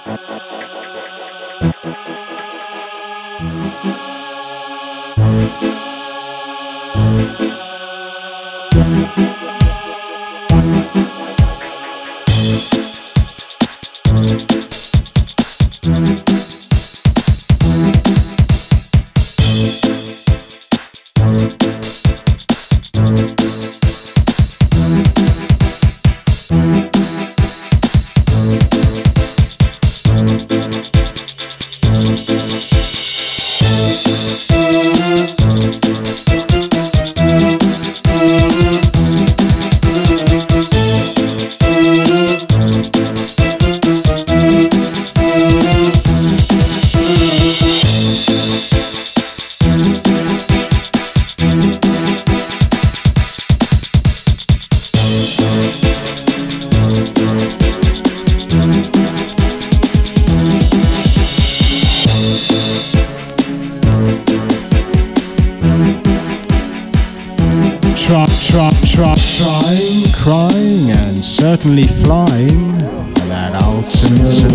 Trying, crying, and certainly flying for that ultimate.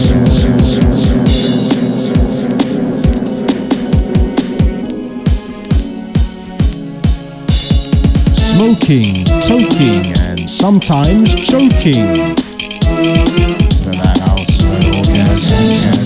Smoking, toking, and sometimes joking for that ultimate orgasm.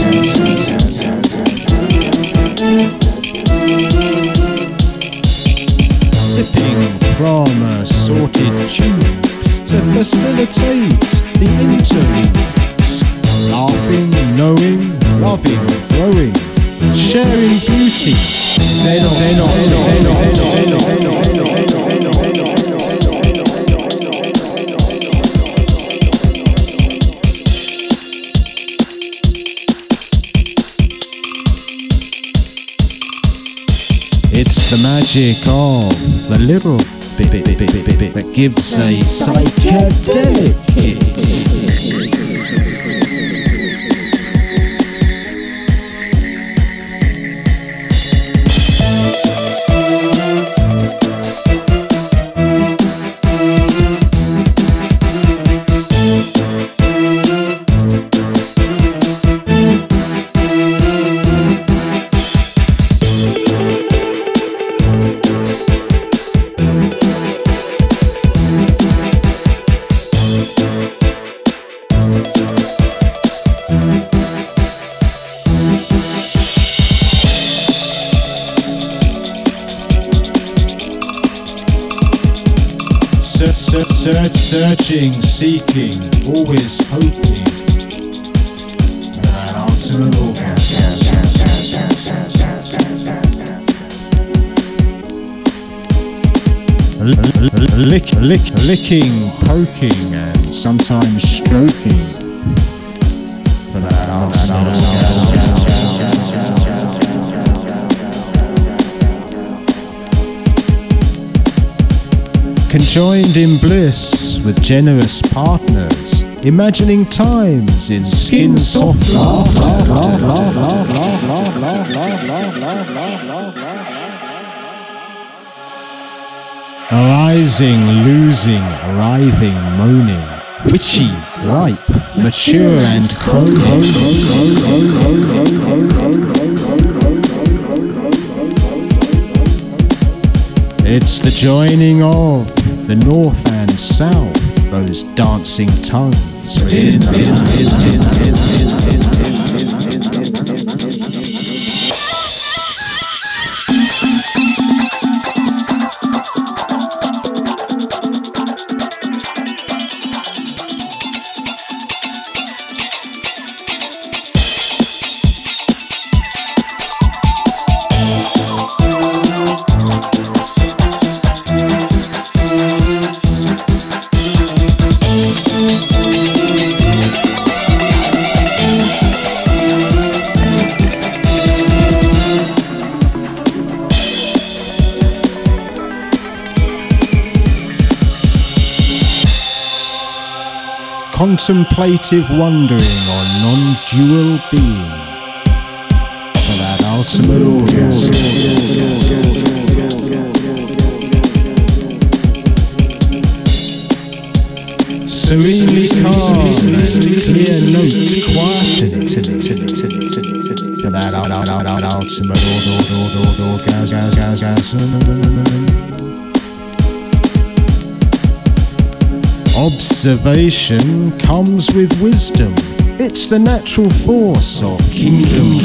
Sipping from assorted tubes to facilitate the interludes. Laughing, knowing, loving, growing, sharing beauty. It's the magic of the little bit that gives a psychedelic hit. Searching, seeking, always hoping for that ultimate orgasm. Licking, poking, and sometimes stroking for that ultimate orgasm. Conjoined in bliss with generous partners, imagining times in skin soft laughter. Arising, losing, writhing, moaning, witchy, ripe, mature and crowing. It's the joining of the north and south, those dancing tongues. Contemplative wondering on non-dual being for that ultimate orgasm. Serenely calm and clear notes quiet. ultimate orgasm. Observation comes with wisdom. It's the natural force of kingdom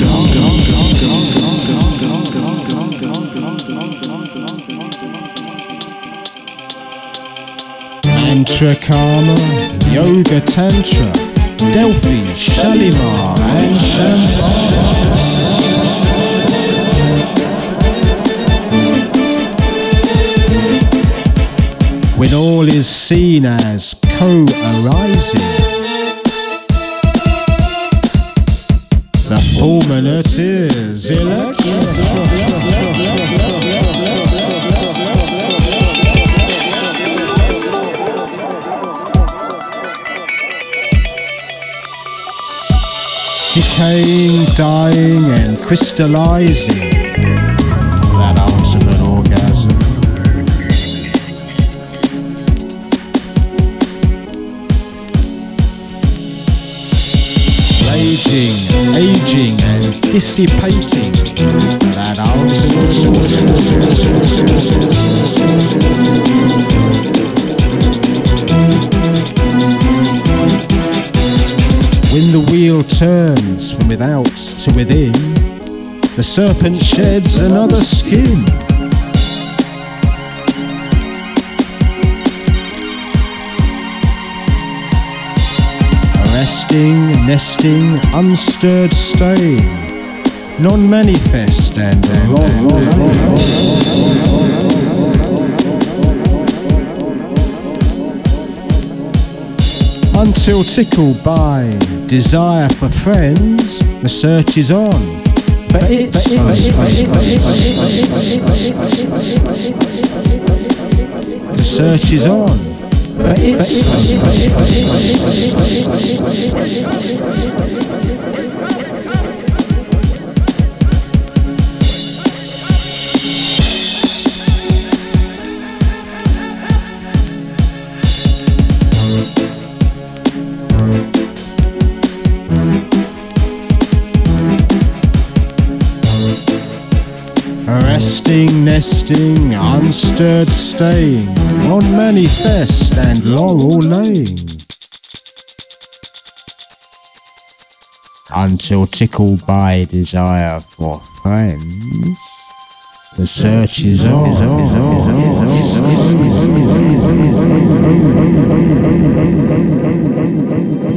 Mantra Karma, Yoga Tantra, Delphi, Shalimar and Shambhala. When all is seen as co-arising, the fulminate is election. Decaying, dying and crystallizing, that ultimate orgasm. Aging and dissipating, that ultimate When the wheel turns from without to within, the serpent sheds another skin. Arresting, nesting, unstirred staying, non-manifest and until tickled by desire for friends, the search is on for its The search is on for its Resting, nesting, unstirred staying, non-manifest and laurel laying, until tickled by desire for friends, the search is on.